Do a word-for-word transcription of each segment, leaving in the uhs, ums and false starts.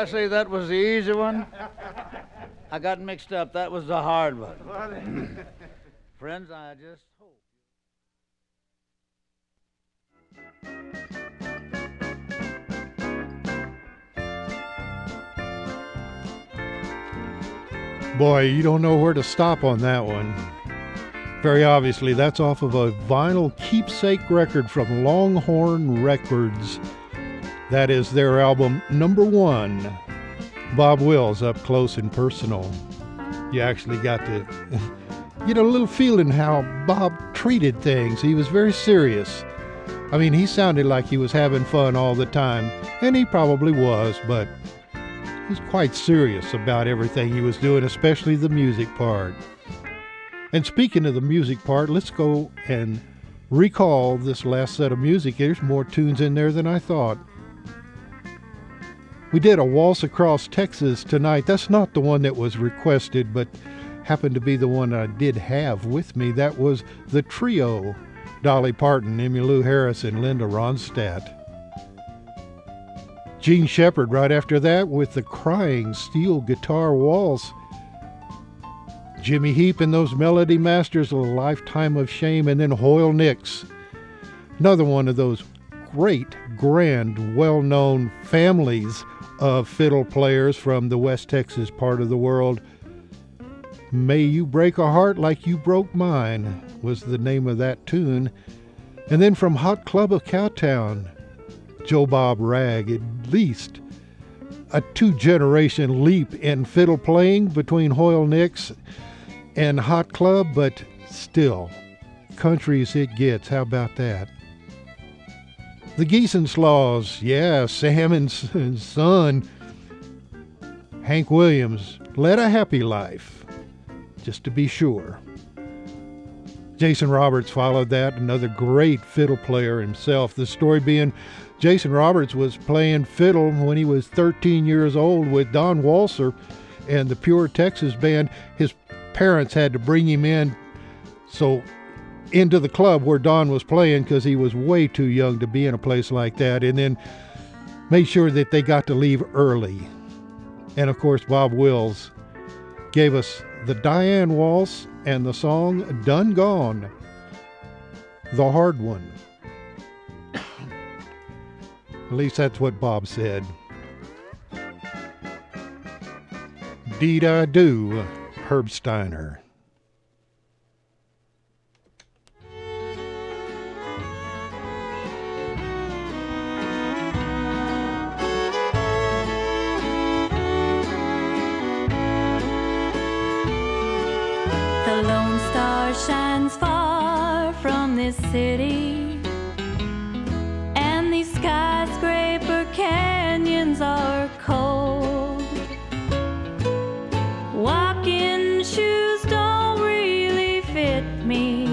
I say that was the easy one? I got mixed up. That was the hard one. Friends, I just hope. Boy, you don't know where to stop on that one. Very obviously, that's off of a vinyl keepsake record from Longhorn Records. That is their album number one, Bob Wills, Up Close and Personal. You actually got to get a little feeling how Bob treated things. He was very serious. I mean, he sounded like he was having fun all the time, and he probably was, but he was quite serious about everything he was doing, especially the music part. And speaking of the music part, let's go and recall this last set of music. There's more tunes in there than I thought. We did a Waltz Across Texas tonight. That's not the one that was requested, but happened to be the one I did have with me. That was the trio, Dolly Parton, Emmylou Harris, and Linda Ronstadt. Gene Shepard right after that with the Crying Steel Guitar Waltz. Jimmy Heap and those Melody Masters, A Lifetime of Shame, and then Hoyle Nix. Another one of those great, grand, well-known families of fiddle players from the West Texas part of the world. May You Break a Heart Like You Broke Mine was the name of that tune. And then from Hot Club of Cowtown, Joe Bob Ragg, at least a two-generation leap in fiddle playing between Hoyle Nix and Hot Club, but still, country as it gets. How about that? The Geesenslaws, yeah, Sam and son, Hank Williams, Led a Happy Life, just to be sure. Jason Roberts followed that, another great fiddle player himself. The story being Jason Roberts was playing fiddle when he was thirteen years old with Don Walser and the Pure Texas Band. His parents had to bring him in so into the club where Don was playing because he was way too young to be in a place like that, and then made sure that they got to leave early. And of course, Bob Wills gave us the Diane Waltz and the song Done Gone, the hard one. At least that's what Bob said. Deed I Do, Herb Steiner. The Lone Star shines far from this city, and these skyscraper canyons are cold. Walking shoes don't really fit me.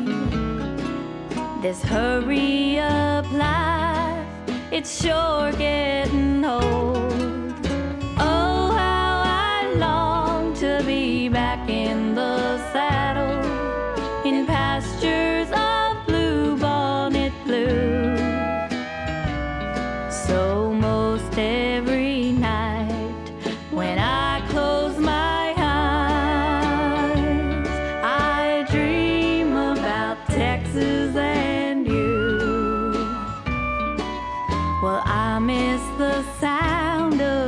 This hurry up life, it's sure getting old. Oh, how I long to be back in the saddle, in pastures of blue bonnet blue. So most every night when I close my eyes, I dream about Texas and you. Well, I miss the sound of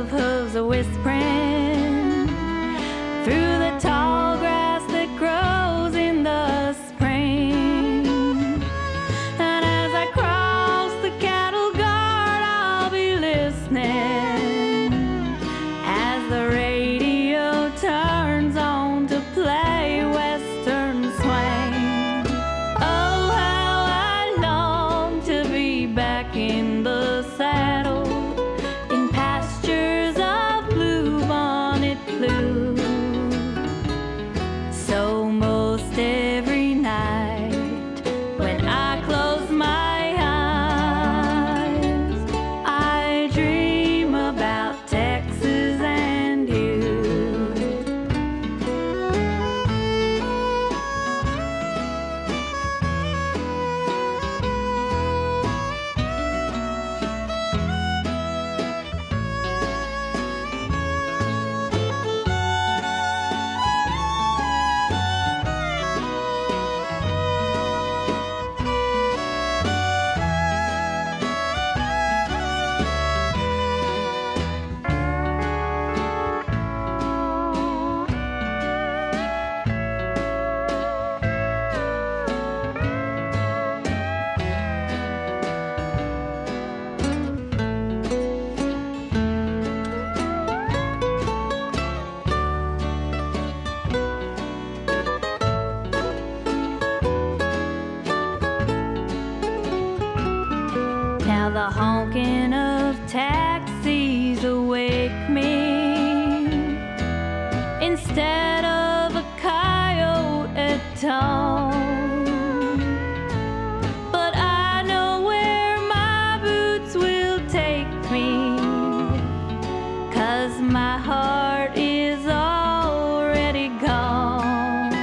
Now the honking of taxis awake me instead of a coyote at dawn. But I know where my boots will take me, 'cause my heart is already gone.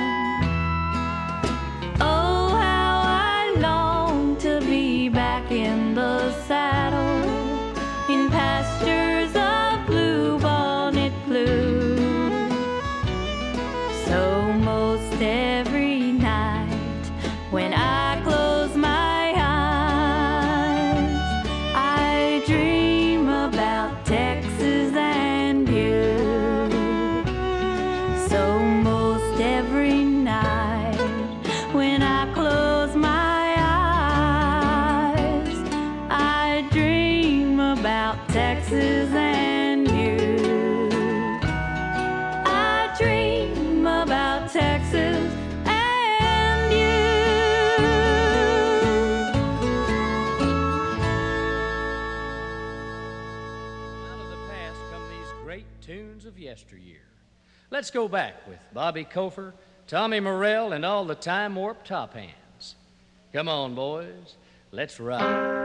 Oh, how I long to be back in the saddle, in pastures of bluebonnet blue. So most every night when I close my eyes, I dream about Texas and you. So most every night when I close my eyes, I dream about Texas and you. I dream about Texas and you. Out of the past come these great tunes of yesteryear. Let's go back with Bobby Cofer, Tommy Morrell, and all the time warp top hands. Come on, boys, let's ride.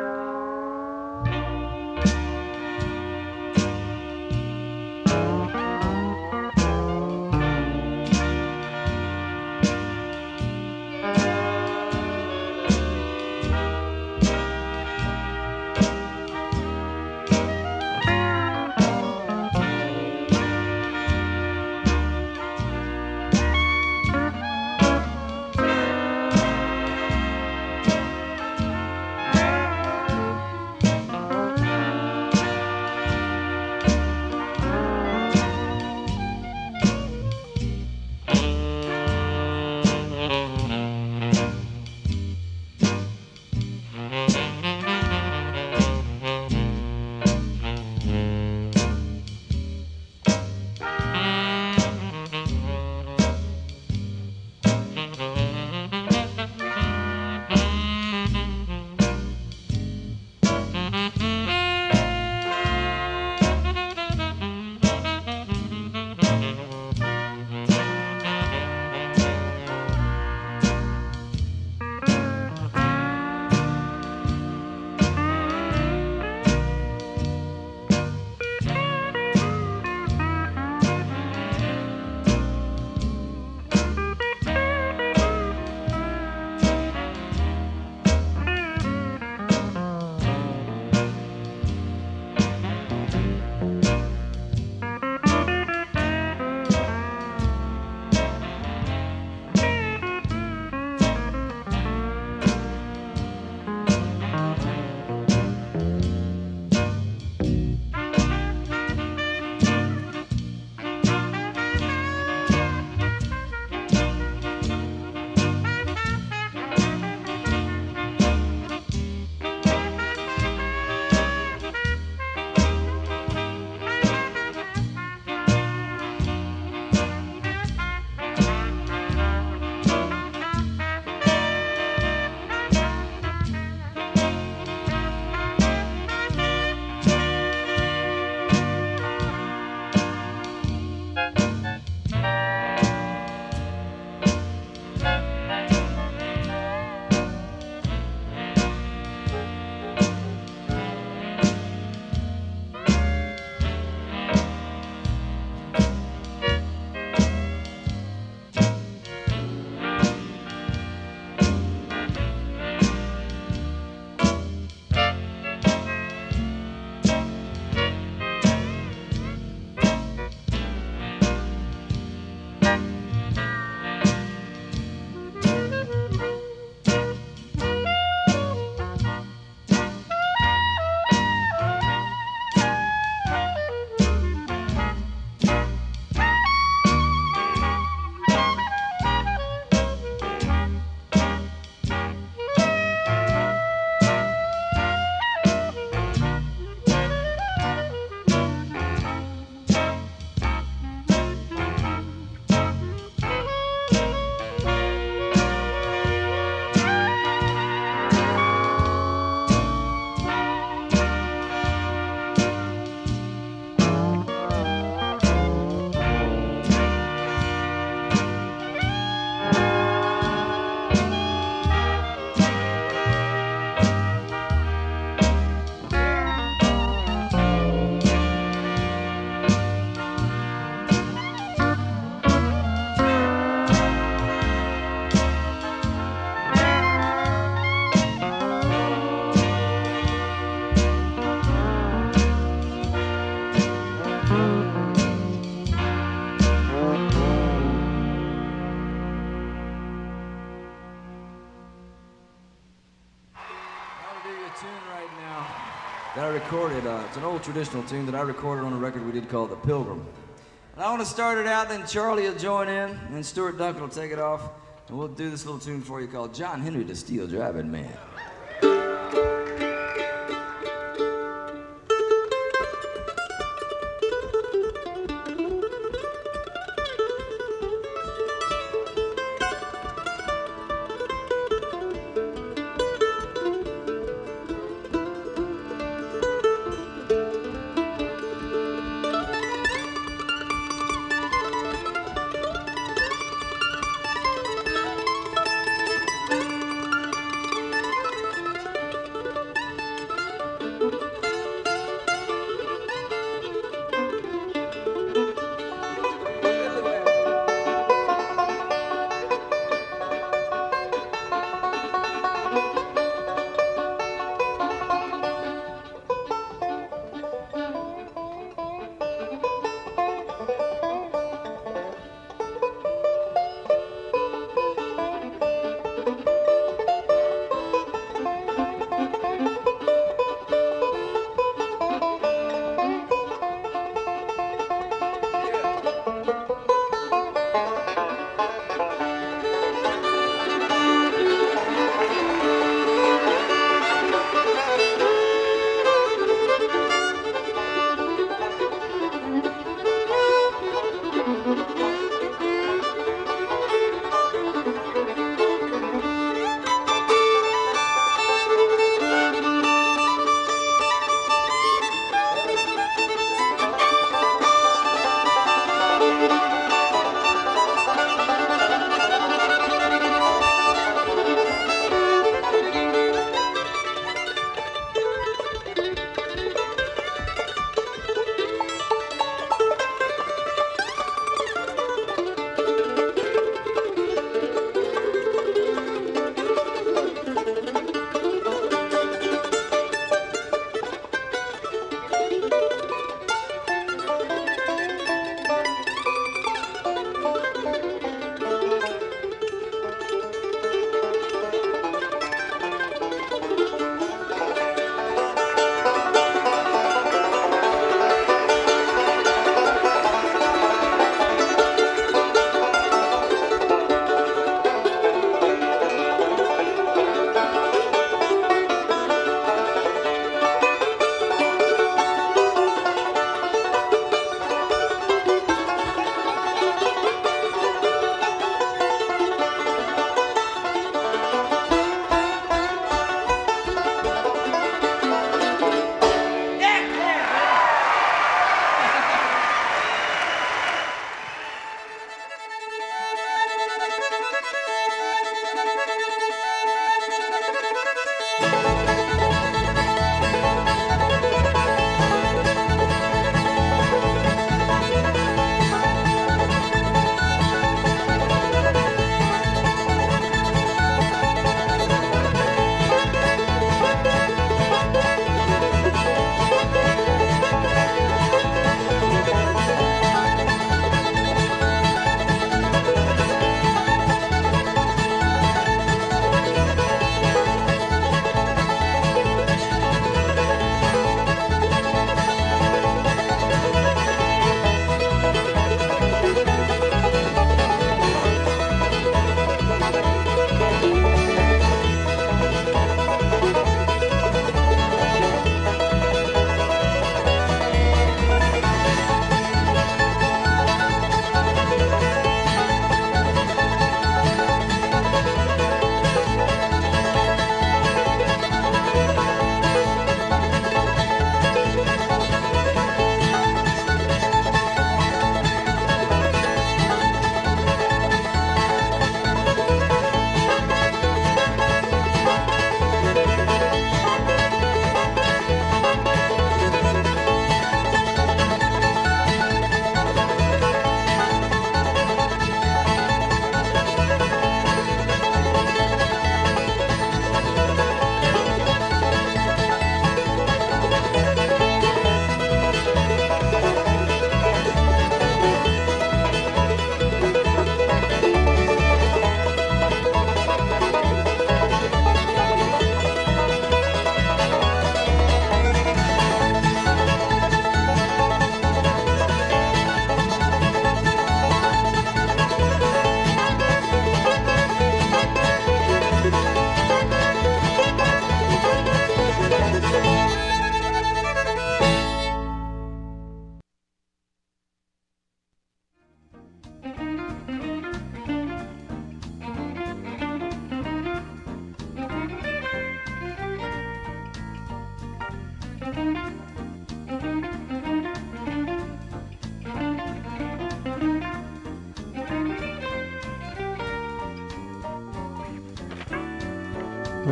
tune right now that I recorded. Uh, it's an old traditional tune that I recorded on a record we did called The Pilgrim. And I want to start it out, then Charlie will join in, and then Stuart Duncan will take it off, and we'll do this little tune for you called John Henry the Steel Driving Man.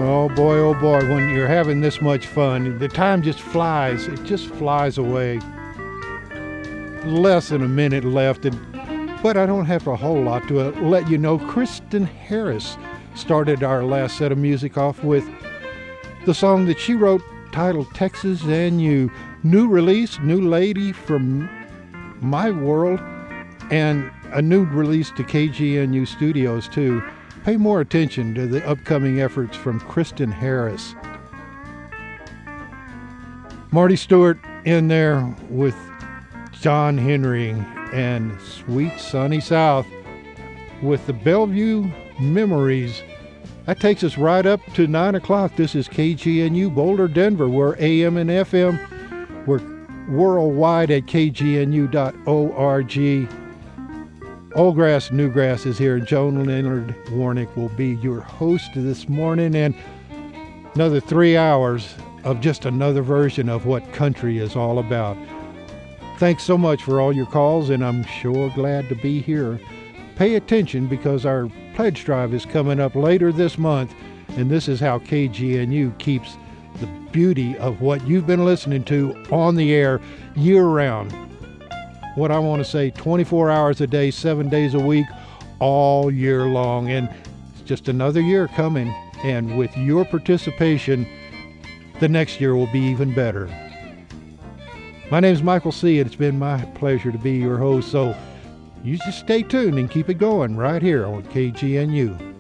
Oh boy, oh boy, when you're having this much fun, the time just flies. It just flies away. Less than a minute left, and, but I don't have a whole lot to uh, let you know. Kristen Harris started our last set of music off with the song that she wrote titled Texas and You. New release, new lady from my world, and a new release to K G N U Studios too. Pay more attention to the upcoming efforts from Kristen Harris. Marty Stewart in there with John Henry and Sweet Sunny South with the Bellevue Memories. That takes us right up to nine o'clock. This is K G N U Boulder, Denver. We're A M and F M. We're worldwide at K G N U dot org. Old Grass, New Grass is here. Joan Leonard Warnick will be your host this morning, and another three hours of just another version of what country is all about. Thanks so much for all your calls, and I'm sure glad to be here. Pay attention because our pledge drive is coming up later this month, and this is how K G N U keeps the beauty of what you've been listening to on the air year-round. What I want to say, twenty-four hours a day, seven days a week, all year long. And it's just another year coming. And with your participation, the next year will be even better. My name is Michael C., and it's been my pleasure to be your host. So you just stay tuned and keep it going right here on K G N U.